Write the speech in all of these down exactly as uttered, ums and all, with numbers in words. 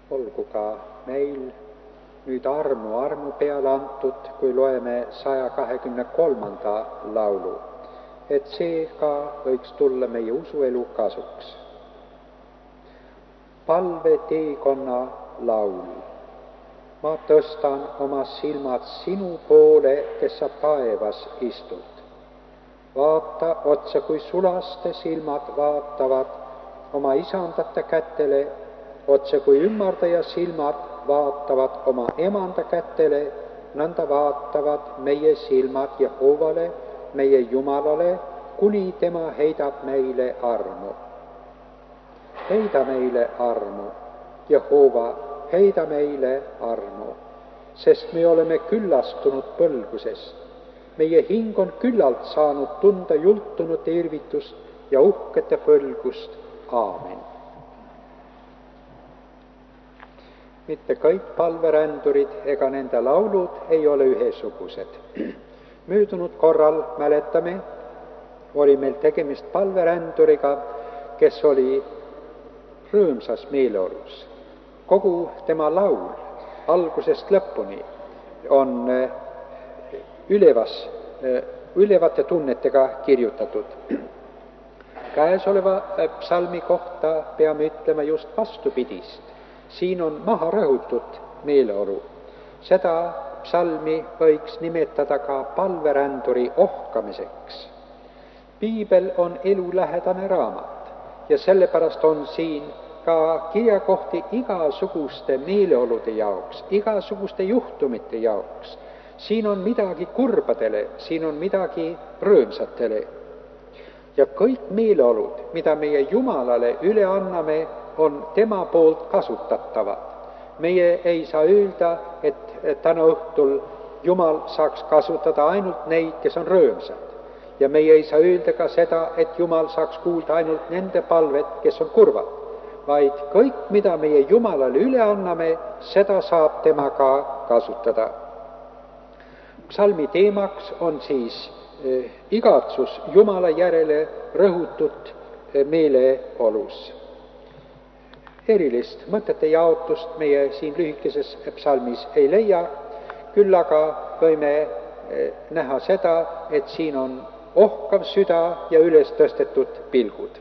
Olgu ka meil nüüd armu armu peale antud, kui loeme saja kahekümne kolmanda laulu, et see ka võiks tulla meie usuelu kasuks. Palveteekonna laul. Ma tõstan oma silmad sinu poole, kes sa taevas istud. Vaata otsa, kui sulaste silmad vaatavad oma isandate kätele, otse kui ümmardaja silmad vaatavad oma emanda kätele, nõnda vaatavad meie silmad Jehovale, meie Jumalale, kuni tema heidab meile armu. Heida meile armu, Jehova, heida meile armu, sest me oleme küllastunud põlgusest. Meie hing on küllalt saanud tunda jultunud irvitust ja uhkete põlgust. Aamen. Mitte kõik palverändurid ega nende laulud ei ole ühesugused. Möödunud korral, mäletame, oli meil tegemist palveränduriga, kes oli rõõmsas meeleolus. Kogu tema laul algusest lõpuni on ülevas, ülevate tunnetega kirjutatud. Käesoleva psalmi kohta peame ütlema just vastupidist. Siin on maha rõhutud meeleolu. Seda psalmi võiks nimetada ka palveränduri ohkamiseks. Piibel on elulähedane raamat ja sellepärast on siin ka kirjakohti igasuguste meeleolude jaoks, igasuguste juhtumite jaoks. Siin on midagi kurbadele, siin on midagi rõõmsatele. Ja kõik meeleolud, mida meie Jumalale üle anname, on tema poolt kasutatavad. Meie ei saa öelda, et täna õhtul Jumal saaks kasutada ainult neid, kes on rõõmsad. Ja meie ei saa öelda ka seda, et Jumal saaks kuulda ainult nende palvet, kes on kurvad. Vaid kõik, mida meie Jumalale üle anname, seda saab tema ka kasutada. Psalmi teemaks on siis eh, igatsus Jumala järele rõhutud eh, meeleolus. Erilist mõtete jaotust meie siin lühikeses psalmis ei leia, küll aga võime eh, näha seda, et siin on ohkav süda ja üles tõstetud pilgud.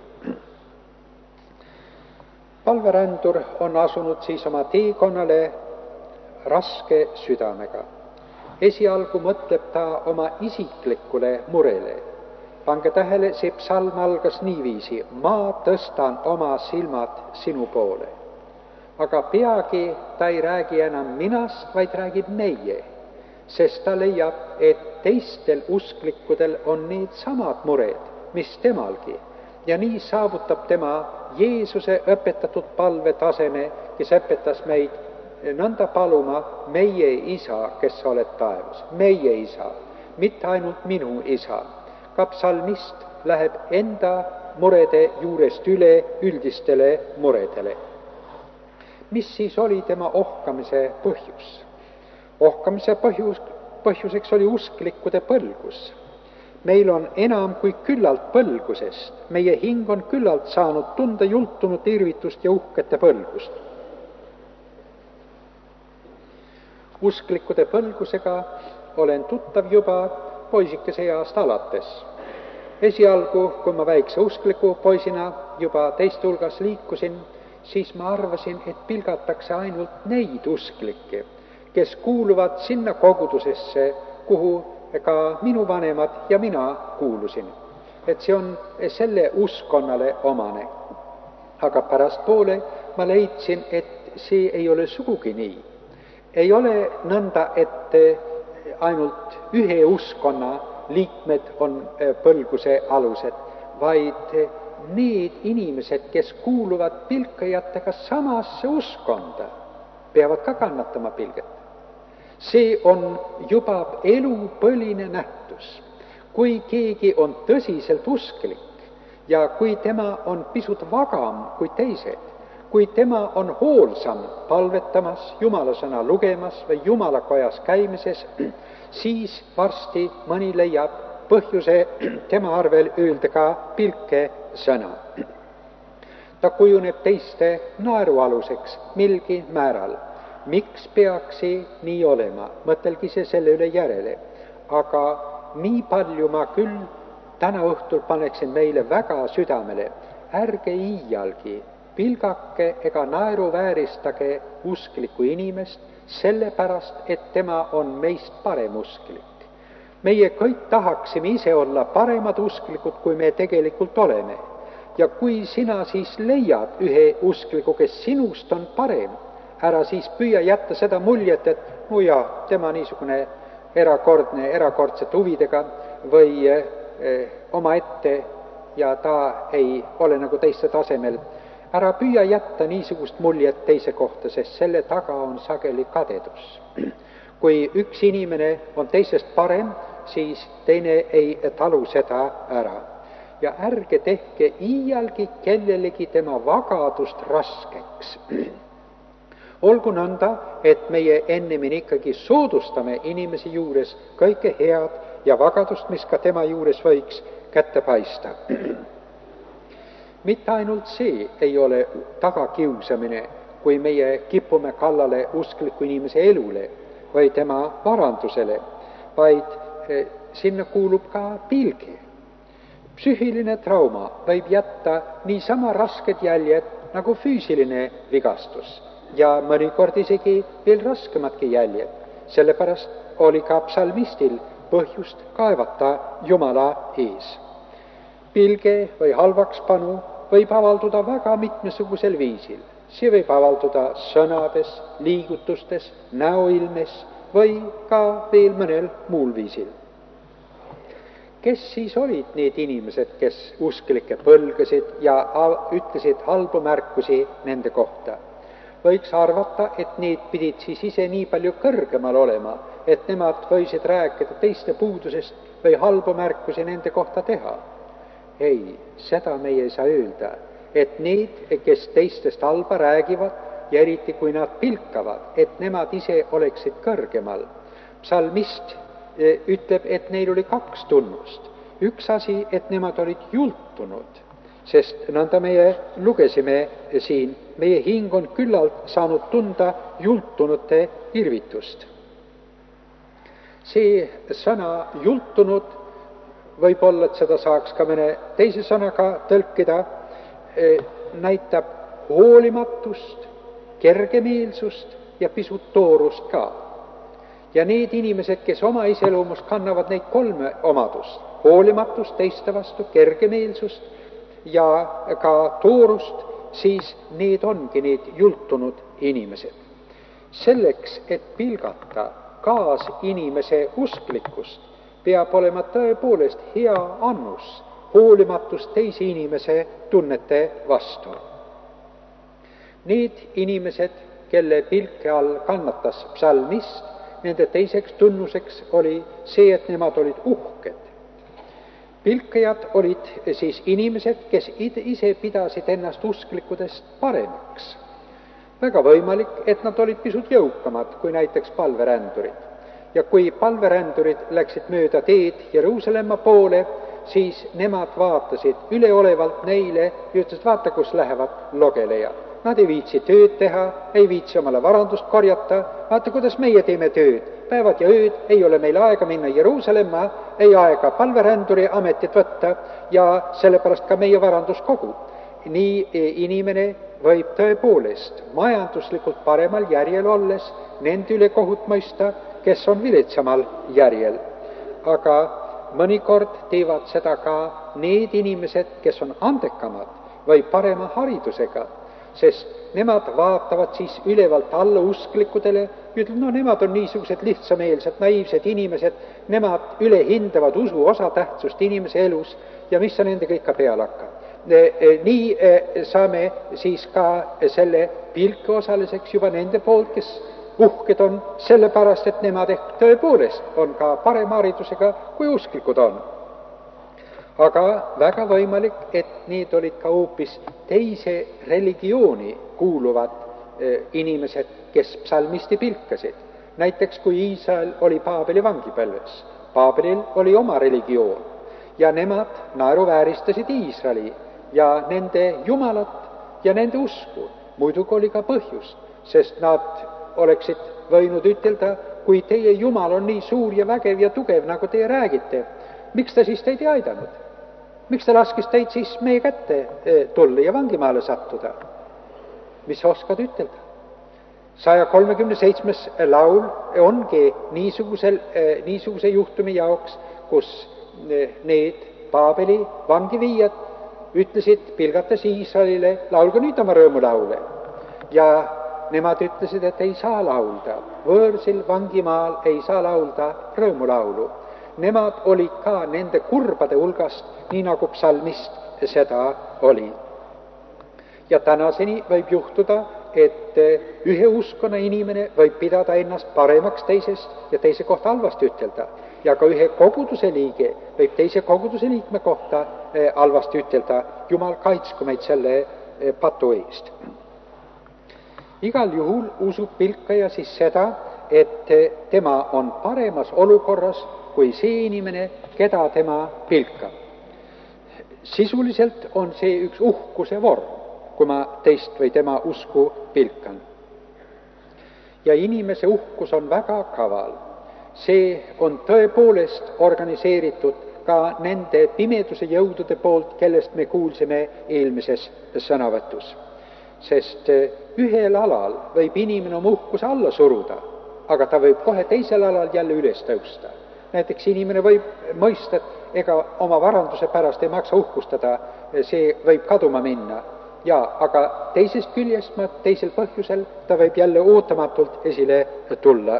Palverändur on asunud siis oma teekonnale raske südamega. Esialgu mõtleb ta oma isiklikule murele. Pange tähele, see psalm algas niiviisi: ma tõstan oma silmad sinu poole. Aga peagi ta ei räägi enam minast, vaid räägib meie, sest ta leiab, et teistel usklikudel on need samad mured, mis temalgi. Ja nii saavutab tema Jeesuse õpetatud palvetaseme, kes õpetas meid nõnda paluma: meie Isa, kes sa oled taevas, meie Isa, mitte ainult minu Isa. Ka psalmist läheb enda murede juurest üle üldistele muredele. Mis siis oli tema ohkamise põhjus? Ohkamise põhjus, põhjuseks oli usklikude põlgus. Meil on enam kui küllalt põlgusest, meie hing on küllalt saanud tunda jultunud irvitust ja uhkete põlgust. Usklikude põlgusega olen tuttav juba poisikese east alates. Esialgu, kui ma väikse uskliku poisina juba teiste hulgas liikusin, siis ma arvasin, et pilgatakse ainult neid usklikke, kes kuuluvad sinna kogudusesse, kuhu ka minu vanemad ja mina kuulusin. Et see on selle uskonnale omane. Aga pärastpoole ma leidsin, et see ei ole sugugi nii. Ei ole nõnda, et ainult ühe uskonna liikmed on põlguse alused, vaid need inimesed, kes kuuluvad pilkajatega samasse uskonda, peavad ka kannatama pilget. See on juba elupõline nähtus. Kui keegi on tõsiselt usklik ja kui tema on pisut vagam kui teised, kui tema on hoolsam palvetamas, Jumala sõna lugemas või Jumala kojas käimises, siis varsti mõni leiab põhjuse tema arvel öelda ka pilke sõna. ta kujuneb teiste naerualuseks milgi määral. Miks peaks see nii olema? Mõtelgi see selle üle järele. Aga nii palju ma küll täna õhtul paneksin meile väga südamele, ärge iialgi pilgake ega naeruvääristage usklikku inimest, sellepärast, et tema on meist paremusklik. Meie kõik tahaksime ise olla paremad usklikud, kui me tegelikult oleme. Ja kui sina siis leiad ühe uskliku, kes sinust on parem, ära siis püüa jätta seda muljet, et no jaa, tema niisugune erakordne, erakordsete huvidega või eh, omaette ja ta ei ole nagu teiste tasemel. Ära püüa jätta niisugust muljet teise kohta, sest selle taga on sageli kadedus. Kui üks inimene on teisest parem, siis teine ei talu seda ära. Ja ärge tehke iialgi kellelegi tema vagadust raskeks. Olgu nõnda, et meie ennemini ikkagi soodustame inimese juures kõike head ja vagadust, mis ka tema juures võiks kätte paista. Mitte ainult see ei ole tagakiusamine, kui meie kipume kallale uskliku inimese elule või tema varandusele, vaid sinna kuulub ka pilge. Psüühiline trauma võib jätta niisama rasked jäljed nagu füüsiline vigastus ja mõnikord isegi veel raskemadki jäljed. Sellepärast oli ka psalmistil põhjust kaevata Jumala ees. Pilge või halvakspanu võib avalduda väga mitmesugusel viisil. See võib avalduda sõnades, liigutustes, näoilmes või ka veel mõnel muul viisil. Kes siis olid need inimesed, kes usklikke põlgasid ja ütlesid halbu märkusi nende kohta? Võiks arvata, et need pidid siis ise nii palju kõrgemal olema, et nemad võisid rääkida teiste puudusest või halbu märkusi nende kohta teha. Ei, seda meie ei saa öelda, et need, kes teistest halba räägivad ja eriti kui nad pilkavad, et nemad ise oleksid kõrgemal. Psalmist ütleb, et neil oli kaks tunnust. Üks asi, et nemad olid jultunud, sest nõnda meie lugesime siin, meie hing on küllalt saanud tunda jultunute irvitust. See sõna jultunud, võib-olla, et seda saaks ka mõne teise sõnaga tõlkida, näitab hoolimatust, kergemeelsust ja pisut toorust ka. Ja need inimesed, kes oma iseloomust kannavad neid kolme omadust, hoolimatust teiste vastu, kergemeelsust ja ka toorust, siis need ongi need jultunud inimesed. Selleks, et pilgata kaas inimese usklikkust, peab olema tõepoolest hea annus, hoolimatus teise inimese tunnete vastu. Need inimesed, kelle pilke all kannatas psalmist, nende teiseks tunnuseks oli see, et nemad olid uhked. Pilkajad olid siis inimesed, kes ise pidasid ennast usklikudest paremaks. Väga võimalik, et nad olid pisut jõukamad kui näiteks palverändurid. Ja kui palverändurid läksid mööda teed Jeruusalemma poole, siis nemad vaatasid üleolevalt neile ja ütlesid, vaata, kus lähevad logelejad. Nad ei viitsi tööd teha, ei viitsi omale varandust korjata, vaata, kuidas meie teeme tööd. Päevad ja ööd ei ole meil aega minna Jeruusalemma, ei aega palveränduri ametit võtta ja sellepärast ka meie varandus kogub. Nii inimene võib tõepoolest majanduslikult paremal järjel olles nende üle kohut mõista, kes on viletsamal järjel. Aga mõnikord teevad seda ka need inimesed, kes on andekamad või parema haridusega, sest nemad vaatavad siis ülevalt alla usklikudele ja ütlevad, no nemad on niisugused lihtsameelsed, naiivsed inimesed, nemad ülehindavad usu osatähtsust inimese elus ja mis sa nendega ikka peale hakkab. Nii saame siis ka selle pilke osaliseks juba nende poolt, kes uhked on sellepärast, et nemad ehk tõepoolest on ka parema haridusega kui usklikud on. Aga väga võimalik, et need olid ka hoopis teise religiooni kuuluvad inimesed, kes psalmisti pilkasid. Näiteks kui Iisrael oli Paabeli vangipälves. Paabelil oli oma religioon ja nemad naeruvääristasid Iisraeli ja nende jumalat ja nende usku. Muidugi oli ka põhjust, sest nad oleksid võinud ütelda, kui teie Jumal on nii suur ja vägev ja tugev, nagu teie räägite, miks ta siis teid ei aidanud? Miks ta laskis teid siis meie kätte tulla ja vangimaale sattuda? Mis sa oskad ütelda? saja kolmekümne seitsmes laul ongi niisugusel, niisuguse juhtumi jaoks, kus need Paabeli vangiviijad ütlesid, pilgates Iisraelile, laulge nüüd oma rõõmulaule. Ja nemad ütlesid, et ei saa laulda, võõrsil vangimaal ei saa laulda rõõmulaulu. Nemad olid ka nende kurbade hulgast, nii nagu psalmist seda oli. Ja tänaseni võib juhtuda, et ühe uskonna inimene võib pidada ennast paremaks teisest ja teise kohta halvasti ütelda. Ja ka ühe koguduse liige võib teise koguduse liikme kohta halvasti ütelda. Jumal kaitsku meid selle patu eest. Igal juhul usub pilkaja siis seda, et tema on paremas olukorras kui see inimene, keda tema pilkab. Sisuliselt on see üks uhkuse vorm, kui ma teist või tema usku pilkan. Ja inimese uhkus on väga kaval. See on tõepoolest organiseeritud ka nende pimeduse jõudude poolt, kellest me kuulsime eelmises sõnavõtus. Sest ühel alal võib inimene oma uhkuse alla suruda, aga ta võib kohe teisel alal jälle üles tõusta. Näiteks inimene võib mõista, et ega oma varanduse pärast ei maksa uhkustada, see võib kaduma minna. Ja, aga teisest küljest, teisel põhjusel ta võib jälle ootamatult esile tulla.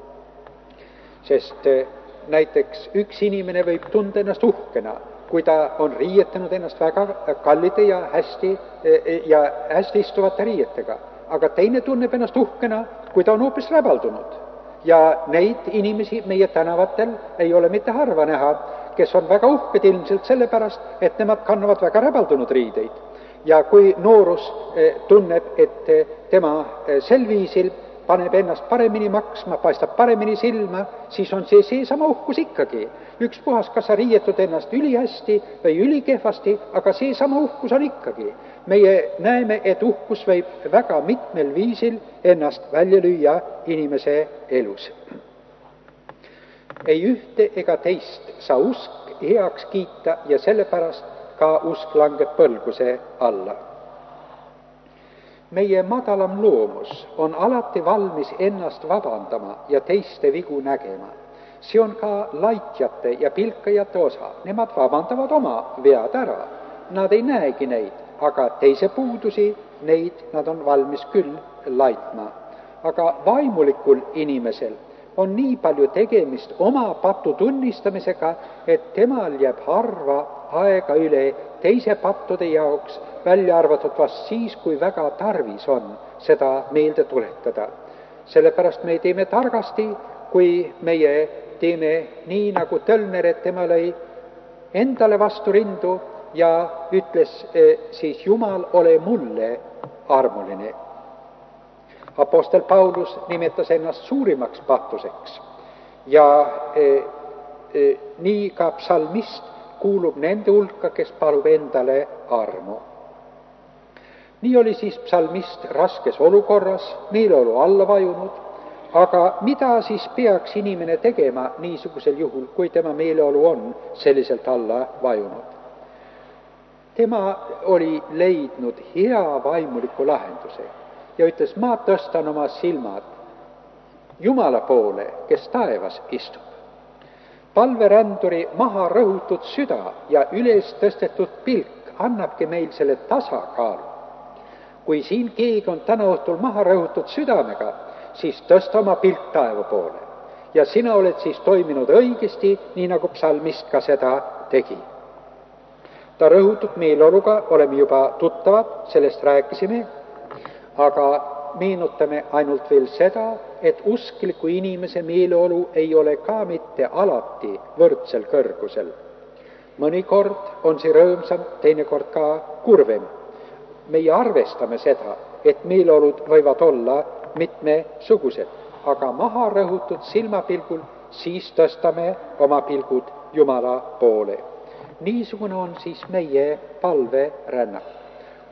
Sest näiteks üks inimene võib tunda ennast uhkena, kui ta on riietanud ennast väga kallide ja hästi, ja hästi istuvate riietega. Aga teine tunneb ennast uhkena, kui ta on hoopis räbaldunud. Ja neid inimesi meie tänavatel ei ole mitte harva näha, kes on väga uhked ilmselt sellepärast, et nemad kannavad väga räbaldunud riideid. Ja kui noorus tunneb, et tema sel viisil paneb ennast paremini maksma, paistab paremini silma, siis on see seesama uhkus ikkagi. Ükspuhas, kas sa riietud ennast ülihästi või ülikehvasti, aga seesama uhkus on ikkagi. Meie näeme, et uhkus võib väga mitmel viisil ennast välja lüüa inimese elus. Ei ühte ega teist saa usk heaks kiita ja sellepärast ka usk langeb põlguse alla. Meie madalam loomus on alati valmis ennast vabandama ja teiste vigu nägema. See on ka laitjate ja pilkajate osa. Nemad vabandavad oma vead ära. Nad ei näegi neid, aga teise puudusi, neid nad on valmis küll laitma. Aga vaimulikul inimesel on nii palju tegemist oma patu tunnistamisega, et temal jääb harva aega üle teise pattude jaoks, välja arvatud vast siis, kui väga tarvis on seda meelde tuletada. Sellepärast me teeme targasti, kui meie teeme nii, nagu Tölner, et tema lõi endale vastu rindu ja ütles siis, Jumal, ole mulle armuline. Apostel Paulus nimetas ennast suurimaks pattuseks ja e, e, nii ka psalmist kuulub nende hulka, kes palub endale armu. Nii oli siis psalmist raskes olukorras, meeleolu alla vajunud, aga mida siis peaks inimene tegema niisugusel juhul, kui tema meeleolu on selliselt alla vajunud? Tema oli leidnud hea vaimuliku lahenduse ja ütles, ma tõstan oma silmad Jumala poole, kes taevas istub. Palveränduri maha rõhutud süda ja üles tõstetud pilk annabki meil selle tasakaalu. Kui siin keegi on täna õhtul maha rõhutud südamega, siis tõsta oma pilk taeva poole. Ja sina oled siis toiminud õigesti, nii nagu psalmist ka seda tegi. Ta rõhutud meeleoluga oleme juba tuttavad, sellest rääkisime, aga meenutame ainult veel seda, et uskliku inimese meeleolu ei ole ka mitte alati võrdsel kõrgusel. Mõnikord on see rõõmsam, teinekord ka kurvem. Meie arvestame seda, et meeleolud võivad olla mitmesugused, aga maha rõhutud silmapilgul siis tõstame oma pilgud Jumala poole. Niisugune on siis meie palverännak.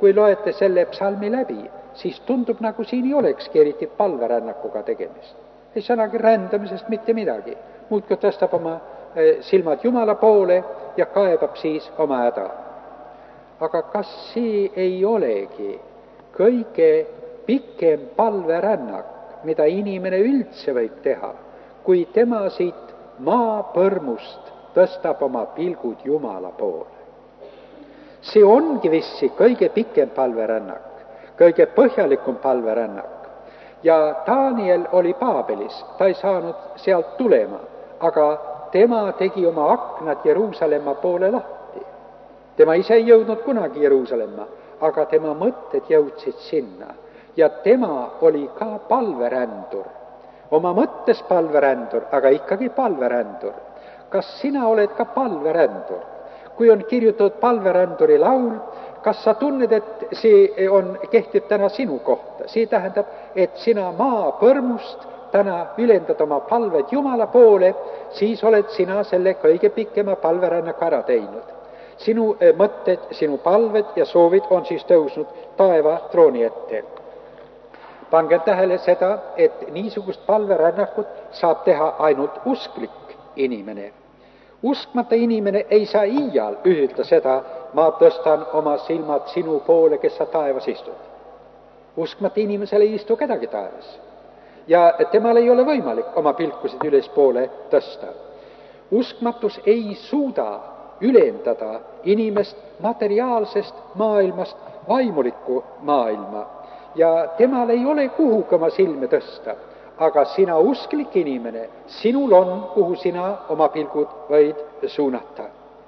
kui loete selle psalmi läbi, siis tundub, nagu siin ei olekski eriti palverännakuga tegemist. Ei sanagi rändamisest mitte midagi. Muudkui tõstab oma silmad Jumala poole ja kaebab siis oma häda. Aga kas see ei olegi kõige pikem palverännak, mida inimene üldse võib teha, kui tema siit maapõrmust tõstab oma pilgud Jumala poole? See ongi vissi kõige pikem palverännak, kõige põhjalikum palverännak. Ja Daniel oli Paabelis, ta ei saanud sealt tulema, aga tema tegi oma aknad Jeruusalemma poole lahti. Tema ise ei jõudnud kunagi Jeruusalemma, aga tema mõtted jõudsid sinna. Ja tema oli ka palverändur, oma mõttes palverändur, aga ikkagi palverändur. Kas sina oled ka palverändur? Kui on kirjutatud palveränduri laul, kas sa tunned, et see on, kehtib täna sinu kohta? See tähendab, et sina maapõrmust täna ülendad oma palved Jumala poole, siis oled sina selle kõige pikema palverännaku ära teinud. Sinu mõtted, sinu palved ja soovid on siis tõusnud taeva trooni ette. Pange tähele seda, et niisugust palverännakut saab teha ainult usklik inimene. Uskmata inimene ei saa iial ütelda seda, ma tõstan oma silmad sinu poole, kes sa taevas istud. Uskmata inimesel ei istu kedagi taevas. Ja temal ei ole võimalik oma pilkusid ülespoole tõsta. Uskmatus ei suuda ülendada inimest materiaalsest maailmast vaimulikku maailma. Ja temal ei ole kuhugi oma silme tõsta. Aga sina usklik inimene, sinul on, kuhu sina oma pilgud võid suunata.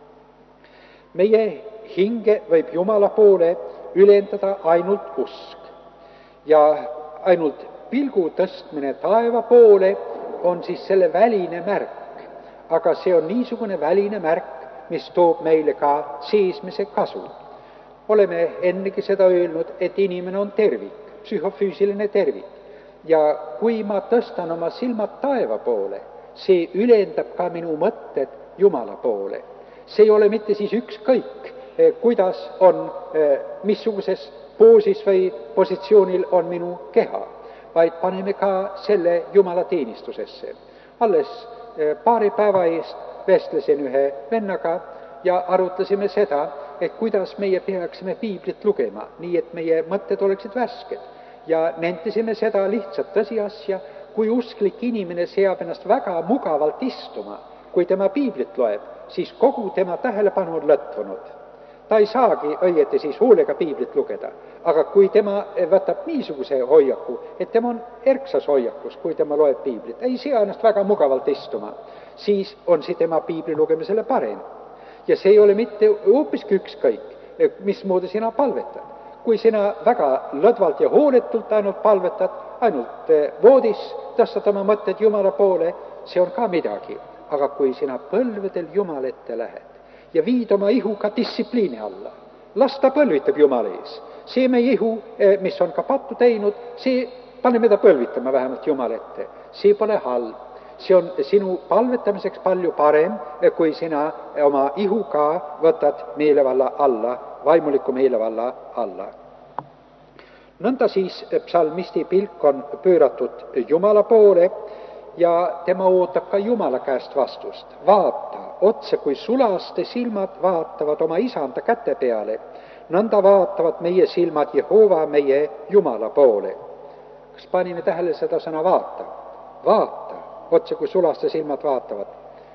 Meie hinge võib Jumala poole ülendada ainult usk. Ja ainult pilgu tõstmine taeva poole on siis selle väline märk. Aga see on niisugune väline märk, mis toob meile ka seesmise kasu. Oleme ennegi seda öelnud, et inimene on tervik, psühhofüüsiline tervik. Ja kui ma tõstan oma silmad taeva poole, see ülendab ka minu mõtted Jumala poole. See ei ole mitte siis ükskõik, kuidas on, missuguses poosis või positsioonil on minu keha, vaid paneme ka selle Jumala teenistusesse. Alles paari päeva eest vestlesin ühe vennaga ja arutasime seda, et kuidas meie peaksime piiblit lugema, nii et meie mõtted oleksid värsked. Ja nentisime seda lihtsat tõsiasja, kui usklik inimene seab ennast väga mugavalt istuma, kui tema piiblit loeb, siis kogu tema tähelepanu on lõtvunud. Ta ei saagi õieti siis hoolega piiblit lugeda, aga kui tema võtab niisuguse hoiaku, et tema on erksas hoiakus, kui tema loeb piiblit, ei sea ennast väga mugavalt istuma, siis on see tema piibli lugemisele parem. Ja see ei ole mitte hoopiski ükskõik, mismoodi sina palvetad. Kui sina väga lõdvalt ja hooletult ainult palvetad, ainult voodis tõstad oma mõtted Jumala poole, see on ka midagi. Aga kui sina põlvedel Jumala ette lähed ja viid oma ihu ka distsipliini alla, las ta põlvitab Jumala ees. See meie ihu, mis on ka pattu teinud, see paneme ta põlvitama vähemalt Jumala ette. See pole halb. See on sinu palvetamiseks palju parem, kui sina oma ihu ka võtad meelevalla alla, vaimuliku meelevalla alla. Nõnda siis psalmisti pilk on pööratud Jumala poole ja tema ootab ka Jumala käest vastust. Vaata, otse kui sulaste silmad vaatavad oma isanda käte peale, nõnda vaatavad meie silmad Jehova meie Jumala poole. Kas panime tähele seda sõna vaata? Vaata, otse kui sulaste silmad vaatavad.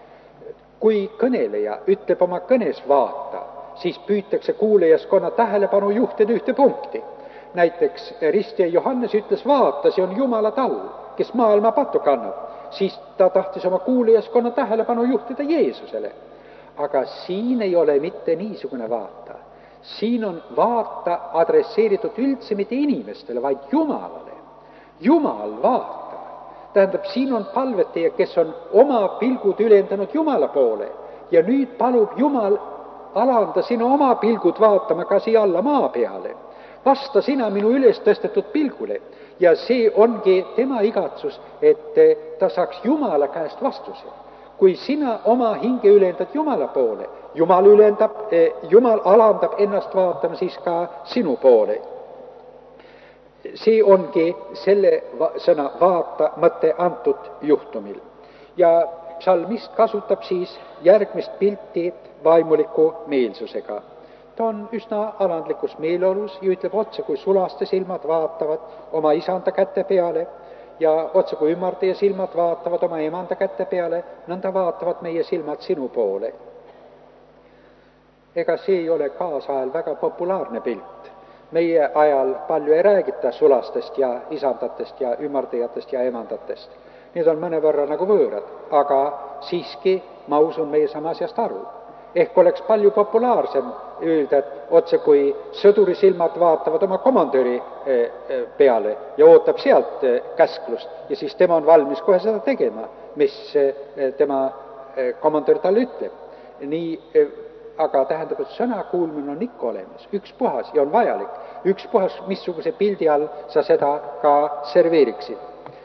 Kui kõneleja ütleb oma kõnes vaata, siis püütakse kuulajaskonna tähelepanu juhtida ühte punkti. Näiteks ristija Johannes ütles vaata, see on Jumala tall, kes maailma pattu kannab. Siis ta tahtis oma kuulajaskonna tähelepanu juhtida Jeesusele. Aga siin ei ole mitte niisugune vaata. Siin on vaata adresseeritud üldse mitte inimestele, vaid Jumalale. Jumal vaatab. Tähendab, siin on palvetaja, kes on oma pilgud ülendanud Jumala poole ja nüüd palub Jumal alanda sina oma pilgud vaatama ka siia alla maa peale. Vasta sina minu üles tõstetud pilgule ja see ongi tema igatsus, et ta saaks Jumala käest vastuse. Kui sina oma hinge ülendad Jumala poole, Jumal ülendab, Jumal alandab ennast vaatama siis ka sinu poole. See ongi selle sõna vaata mõte antud juhtumil. Ja psalmist kasutab siis järgmist pilti vaimuliku meelsusega. Ta on üsna alandlikus meeleolus ja ütleb otse, kui sulaste silmad vaatavad oma isanda kätte peale ja otse, kui ümardaja silmad vaatavad oma emanda kätte peale, nõnda vaatavad meie silmad sinu poole. Ega see ei ole kaasajal väga populaarne pilt. Meie ajal palju ei räägita sulastest ja isandatest ja ümardajatest ja emandatest. Need on mõnevõrra nagu võõrad, aga siiski ma usun meie sama asjast aru. Ehk oleks palju populaarsem öelda, et otse kui sõduri silmad vaatavad oma komandöri peale ja ootab sealt käsklust ja siis tema on valmis kohe seda tegema, mis tema komandör talle ütleb. Nii, aga tähendab, et sõna kuulmine on ikka olemas, üks puhas ja on vajalik. Üks puhas, missuguse pildi all sa seda ka serveeriksid.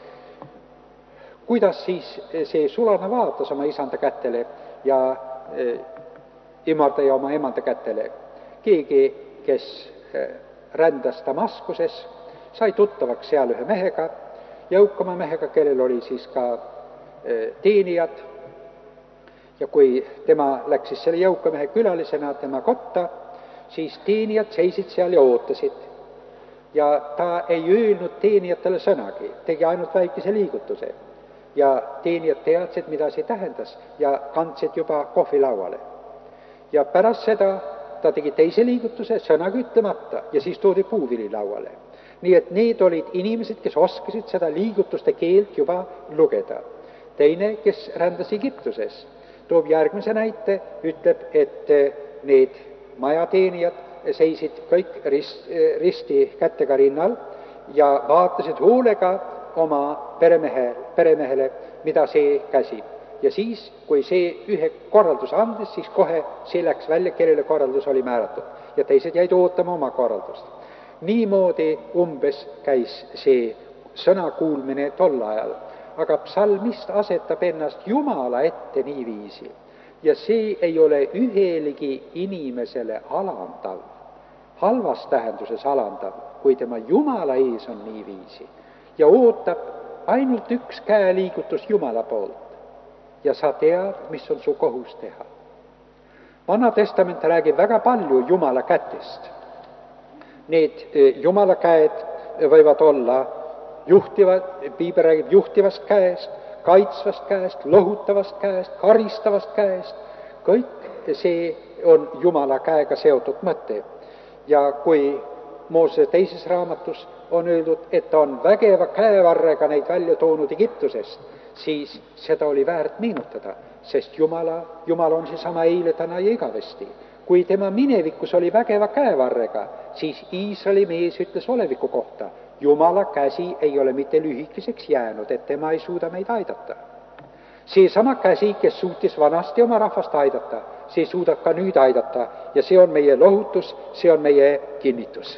Kuidas siis see sulane vaatas oma isanda kättele ja imardaja oma emanda kättele? Keegi, kes rändas Damaskuses, sai tuttavaks seal ühe mehega, jõukama mehega, kellel oli siis ka teenijad. Ja kui tema läks siis selle jõuka mehe külalisena tema kotta, siis teenijad seisid seal ja ootasid. Ja ta ei öelnud teenijatele sõnagi, tegi ainult väikese liigutuse. Ja teenijad teadsid, mida see tähendas ja kandsid juba kohvilauale. Ja pärast seda ta tegi teise liigutuse sõnaga ütlemata ja siis toodi puuvili lauale. Nii et need olid inimesed, kes oskasid seda liigutuste keelt juba lugeda. Teine, kes rändas Egiptuses, toob järgmise näite, ütleb, et need majateenijad seisid kõik rist, risti kättega rinnal ja vaatasid hoolega oma peremehe, peremehele, mida see käsib. Ja siis, kui see ühe korralduse andis, siis kohe see läks välja, kellele korraldus oli määratud. Ja teised jäid ootama oma korraldust. Niimoodi umbes käis see sõna kuulmine tol ajal. Aga psalmist asetab ennast Jumala ette niiviisi. Ja see ei ole ühelegi inimesele alandav, halvas tähenduses alandav, kui tema Jumala ees on niiviisi. Ja ootab ainult üks käeliigutus Jumala poolt. Ja sa tead, mis on su kohus teha. Vana testament räägib väga palju Jumala kätest. Need Jumala käed võivad olla juhtivad, Piibel räägib juhtivast käest, kaitsvast käest, lohutavast käest, karistavast käest. Kõik see on Jumala käega seotud mõte. Ja kui Moosese teises raamatus on öeldud, et ta on vägeva käevarrega neid välja toonud Egiptusest, siis seda oli väärt meenutada, sest Jumala, Jumal on seesama eile, täna ja igavesti. Kui tema minevikus oli vägeva käevarrega, siis Iisraeli mees ütles oleviku kohta, Jumala käsi ei ole mitte lühikeseks jäänud, et tema ei suuda meid aidata. See sama käsi, kes suutis vanasti oma rahvast aidata, see suudab ka nüüd aidata ja see on meie lohutus, see on meie kinnitus.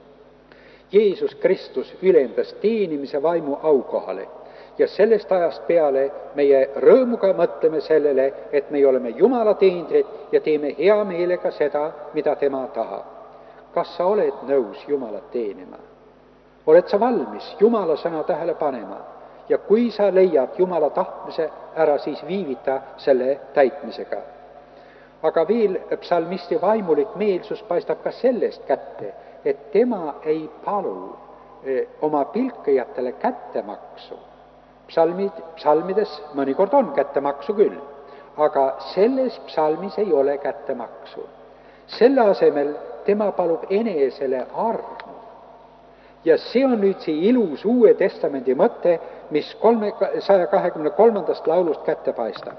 Jeesus Kristus ülendas teenimise vaimu aukohale ja sellest ajast peale meie rõõmuga mõtleme sellele, et me oleme Jumala teenrid ja teeme hea meelega seda, mida tema tahab. Kas sa oled nõus Jumalat teenima? Oled sa valmis Jumala sõna tähele panema? Ja kui sa leiad Jumala tahtmise ära, siis viivita selle täitmisega. Aga veel psalmisti vaimulik meelsus paistab ka sellest kätte, et tema ei palu oma pilkajatele kättemaksu. Psalmid, psalmides mõnikord on kättemaksu küll, aga selles psalmis ei ole kättemaksu. Selle asemel tema palub enesele armu. Ja see on nüüd see ilus Uue Testamendi mõte, mis saja kahekümne kolmandast laulust kätte paistab.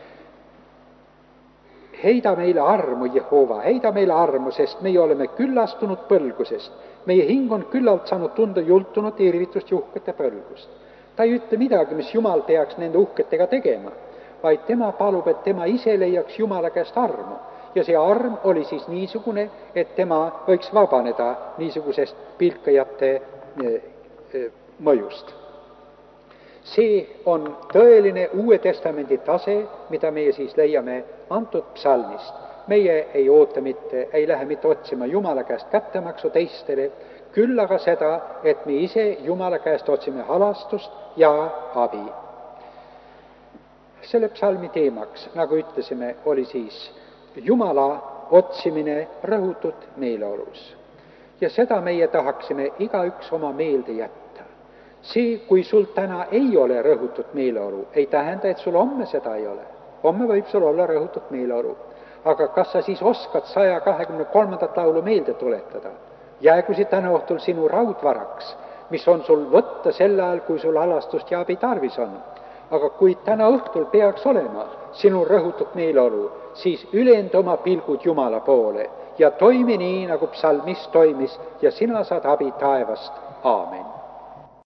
Heida meile armu, Jehova, heida meile armu, sest meie oleme küllastunud põlgusest. Meie hing on küllalt saanud tunda jultunud irvitust ja uhkete põlgust. Ta ei ütle midagi, mis Jumal peaks nende uhketega tegema, vaid tema palub, et tema ise leiaks Jumala käest armu. Ja see arm oli siis niisugune, et tema võiks vabaneda niisugusest pilkajate mõjust. See on tõeline Uue Testamendi tase, mida meie siis leiame antud psalmist. meie ei oota mitte, ei lähe mitte otsima Jumala käest kättemaksu teistele, küll aga seda, et me ise Jumala käest otsime halastust ja abi. Selle psalmi teemaks, nagu ütlesime, oli siis Jumala otsimine rõhutud meeleolus. Ja seda meie tahaksime igaüks oma meelde jätta. See, kui sul täna ei ole rõhutud meeleolu, ei tähenda, et sul homme seda ei ole. Homme võib sul olla rõhutud meeleolu. Aga kas sa siis oskad saja kahekümne kolmandat laulu meelde tuletada? Jäägu see täna õhtul sinu raudvaraks, mis on sul võtta sel ajal, kui sul halastust ja abi tarvis on. Aga kui täna õhtul peaks olema sinu rõhutud meeleolu, siis ülenda oma pilgud Jumala poole ja toimi nii, nagu psalmis toimis, ja sina saad abi taevast. Aamen.